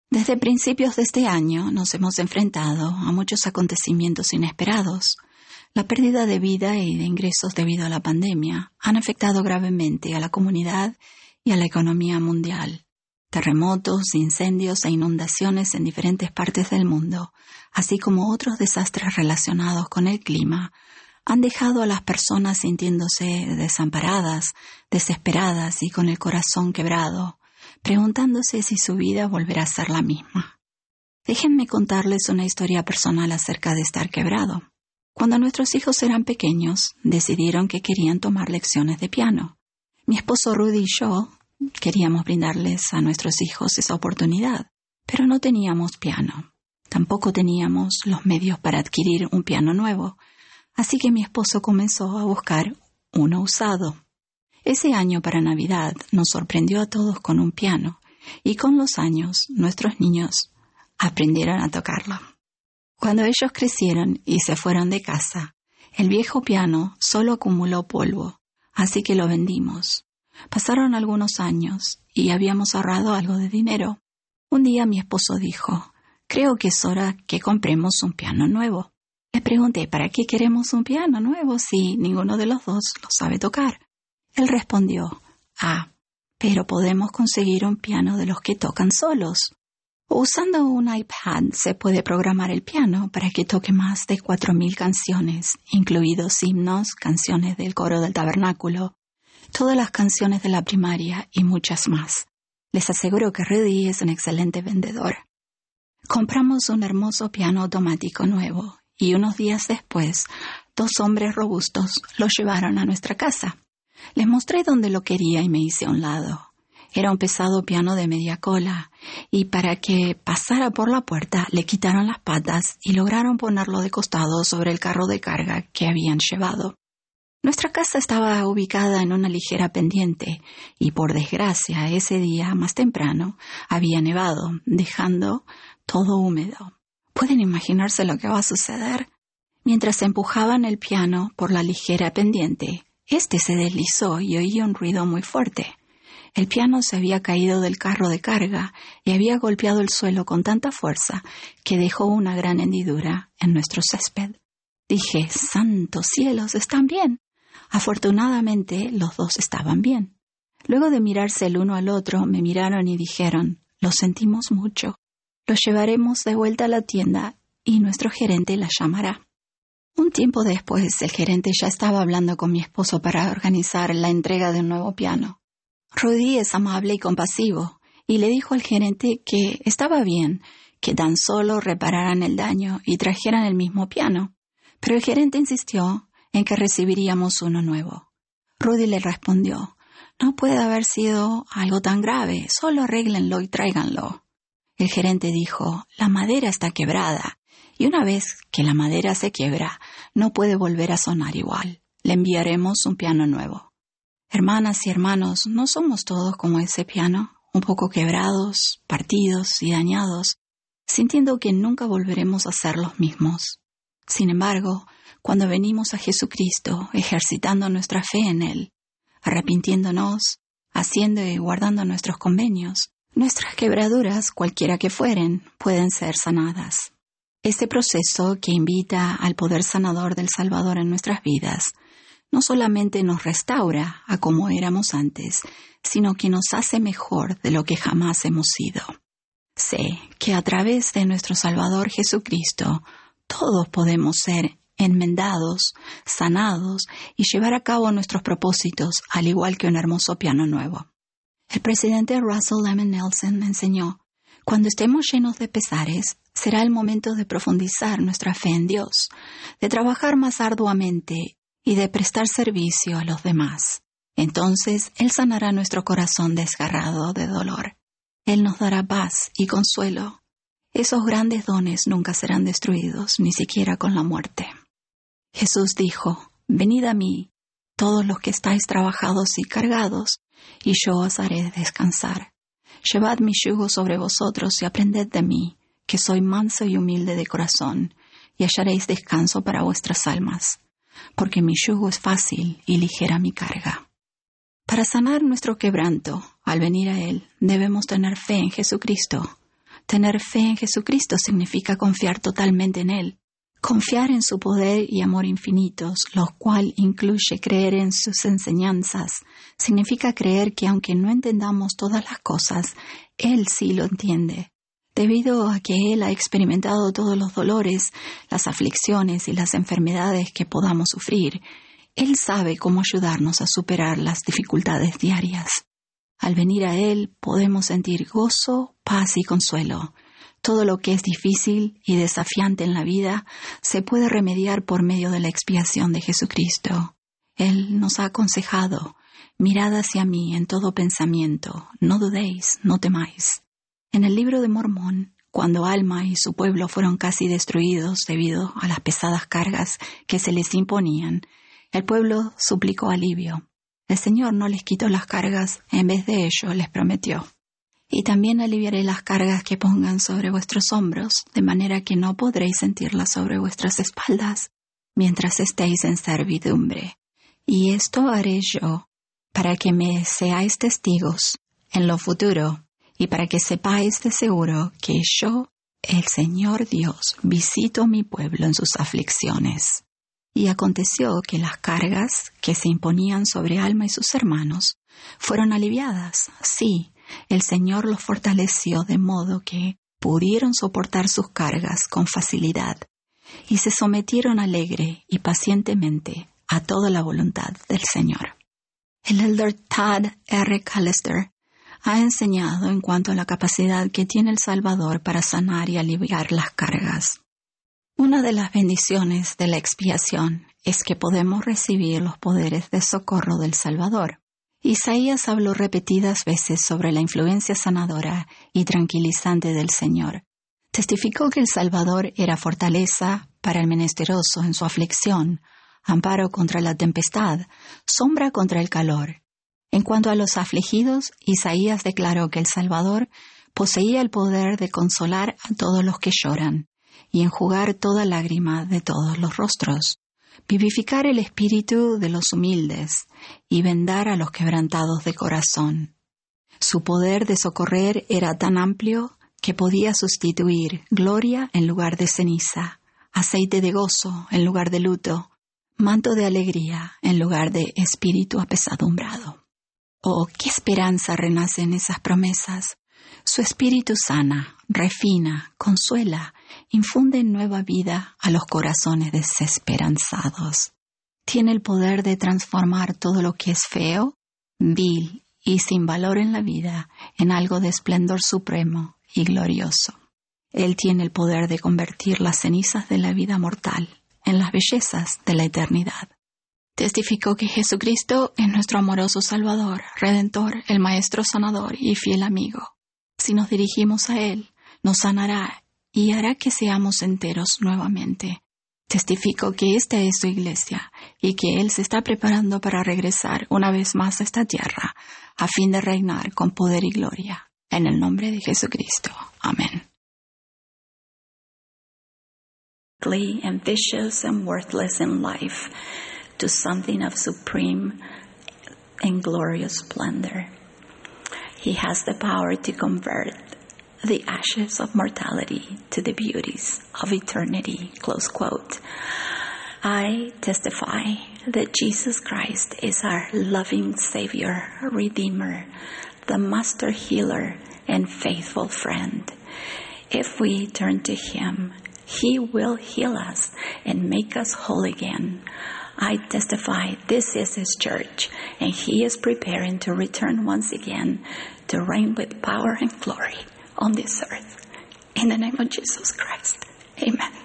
Desde principios de este año nos hemos enfrentado a muchos acontecimientos inesperados. La pérdida de vida y de ingresos debido a la pandemia han afectado gravemente a la comunidad y a la economía mundial. Terremotos, incendios e inundaciones en diferentes partes del mundo, así como otros desastres relacionados con el clima, han dejado a las personas sintiéndose desamparadas, desesperadas y con el corazón quebrado, preguntándose si su vida volverá a ser la misma. Déjenme contarles una historia personal acerca de estar quebrado. Cuando nuestros hijos eran pequeños, decidieron que querían tomar lecciones de piano. Mi esposo Rudy y yo queríamos brindarles a nuestros hijos esa oportunidad, pero no teníamos piano. Tampoco teníamos los medios para adquirir un piano nuevo, así que mi esposo comenzó a buscar uno usado. Ese año para Navidad nos sorprendió a todos con un piano, y con los años nuestros niños aprendieron a tocarlo. Cuando ellos crecieron y se fueron de casa, el viejo piano solo acumuló polvo, así que lo vendimos. Pasaron algunos años y habíamos ahorrado algo de dinero. Un día mi esposo dijo, «Creo que es hora que compremos un piano nuevo». Le pregunté, ¿para qué queremos un piano nuevo si ninguno de los dos lo sabe tocar? Él respondió, pero podemos conseguir un piano de los que tocan solos. Usando un iPad se puede programar el piano para que toque más de 4,000 canciones, incluidos himnos, canciones del coro del tabernáculo, todas las canciones de la primaria y muchas más. Les aseguro que Rudy es un excelente vendedor. Compramos un hermoso piano automático nuevo y unos días después, 2 hombres robustos lo llevaron a nuestra casa. Les mostré dónde lo quería y me hice a un lado. Era un pesado piano de media cola, y para que pasara por la puerta le quitaron las patas y lograron ponerlo de costado sobre el carro de carga que habían llevado. Nuestra casa estaba ubicada en una ligera pendiente, y por desgracia ese día más temprano había nevado, dejando todo húmedo. ¿Pueden imaginarse lo que va a suceder? Mientras empujaban el piano por la ligera pendiente, este se deslizó y oí un ruido muy fuerte. El piano se había caído del carro de carga y había golpeado el suelo con tanta fuerza que dejó una gran hendidura en nuestro césped. Dije, ¡santos cielos, están bien! Afortunadamente, los dos estaban bien. Luego de mirarse el uno al otro, me miraron y dijeron, «Lo sentimos mucho. Lo llevaremos de vuelta a la tienda y nuestro gerente la llamará». Un tiempo después, el gerente ya estaba hablando con mi esposo para organizar la entrega de un nuevo piano. Rudy es amable y compasivo, y le dijo al gerente que estaba bien, que tan solo repararan el daño y trajeran el mismo piano. Pero el gerente insistió en que recibiríamos uno nuevo. Rudy le respondió, «No puede haber sido algo tan grave, solo arréglenlo y tráiganlo». El gerente dijo, «La madera está quebrada, y una vez que la madera se quiebra, no puede volver a sonar igual. Le enviaremos un piano nuevo». Hermanas y hermanos, ¿no somos todos como ese piano? Un poco quebrados, partidos y dañados, sintiendo que nunca volveremos a ser los mismos. Sin embargo, cuando venimos a Jesucristo, ejercitando nuestra fe en Él, arrepintiéndonos, haciendo y guardando nuestros convenios, nuestras quebraduras, cualquiera que fueren, pueden ser sanadas. Este proceso que invita al poder sanador del Salvador en nuestras vidas no solamente nos restaura a como éramos antes, sino que nos hace mejor de lo que jamás hemos sido. Sé que a través de nuestro Salvador Jesucristo, todos podemos ser enmendados, sanados y llevar a cabo nuestros propósitos, al igual que un hermoso piano nuevo. El presidente Russell M. Nelson enseñó, cuando estemos llenos de pesares, será el momento de profundizar nuestra fe en Dios, de trabajar más arduamente y de prestar servicio a los demás. Entonces, Él sanará nuestro corazón desgarrado de dolor. Él nos dará paz y consuelo. Esos grandes dones nunca serán destruidos, ni siquiera con la muerte. Jesús dijo, «Venid a mí, todos los que estáis trabajados y cargados, y yo os haré descansar. Llevad mi yugo sobre vosotros y aprended de mí, que soy manso y humilde de corazón, y hallaréis descanso para vuestras almas, porque mi yugo es fácil y ligera mi carga». Para sanar nuestro quebranto, al venir a Él, debemos tener fe en Jesucristo. Tener fe en Jesucristo significa confiar totalmente en Él. Confiar en su poder y amor infinitos, lo cual incluye creer en sus enseñanzas, significa creer que aunque no entendamos todas las cosas, Él sí lo entiende. Debido a que Él ha experimentado todos los dolores, las aflicciones y las enfermedades que podamos sufrir, Él sabe cómo ayudarnos a superar las dificultades diarias. Al venir a Él podemos sentir gozo, paz y consuelo. Todo lo que es difícil y desafiante en la vida se puede remediar por medio de la expiación de Jesucristo. Él nos ha aconsejado: mirad hacia mí en todo pensamiento, no dudéis, no temáis. En el libro de Mormón, cuando Alma y su pueblo fueron casi destruidos debido a las pesadas cargas que se les imponían, el pueblo suplicó alivio. El Señor no les quitó las cargas, en vez de ello les prometió: y también aliviaré las cargas que pongan sobre vuestros hombros, de manera que no podréis sentirlas sobre vuestras espaldas, mientras estéis en servidumbre. Y esto haré yo, para que me seáis testigos en lo futuro, y para que sepáis de seguro que yo, el Señor Dios, visito mi pueblo en sus aflicciones. Y aconteció que las cargas que se imponían sobre Alma y sus hermanos fueron aliviadas. Sí, el Señor los fortaleció de modo que pudieron soportar sus cargas con facilidad y se sometieron alegre y pacientemente a toda la voluntad del Señor. El elder Todd R. Callister ha enseñado en cuanto a la capacidad que tiene el Salvador para sanar y aliviar las cargas. Una de las bendiciones de la expiación es que podemos recibir los poderes de socorro del Salvador. Isaías habló repetidas veces sobre la influencia sanadora y tranquilizante del Señor. Testificó que el Salvador era fortaleza para el menesteroso en su aflicción, amparo contra la tempestad, sombra contra el calor. En cuanto a los afligidos, Isaías declaró que el Salvador poseía el poder de consolar a todos los que lloran y enjugar toda lágrima de todos los rostros, vivificar el espíritu de los humildes y vendar a los quebrantados de corazón. Su poder de socorrer era tan amplio que podía sustituir gloria en lugar de ceniza, aceite de gozo en lugar de luto, manto de alegría en lugar de espíritu apesadumbrado. Oh, qué esperanza renace en esas promesas. Su espíritu sana, refina, consuela, infunde nueva vida a los corazones desesperanzados. Tiene el poder de transformar todo lo que es feo, vil y sin valor en la vida en algo de esplendor supremo y glorioso. Él tiene el poder de convertir las cenizas de la vida mortal en las bellezas de la eternidad. Testificó que Jesucristo es nuestro amoroso Salvador, Redentor, el Maestro Sanador y fiel amigo. Si nos dirigimos a Él, nos sanará y hará que seamos enteros nuevamente. Testifico que esta es su iglesia y que Él se está preparando para regresar una vez más a esta tierra a fin de reinar con poder y gloria. En el nombre de Jesucristo. Amén. Ambitious and worthless in life to something of supreme and glorious splendor. He has the power to convert the ashes of mortality to the beauties of eternity. Close quote. I testify that Jesus Christ is our loving Savior, Redeemer, the Master Healer, and faithful friend. If we turn to Him, He will heal us and make us whole again. I testify this is His church, and He is preparing to return once again to reign with power and glory on this earth. In the name of Jesus Christ, amen.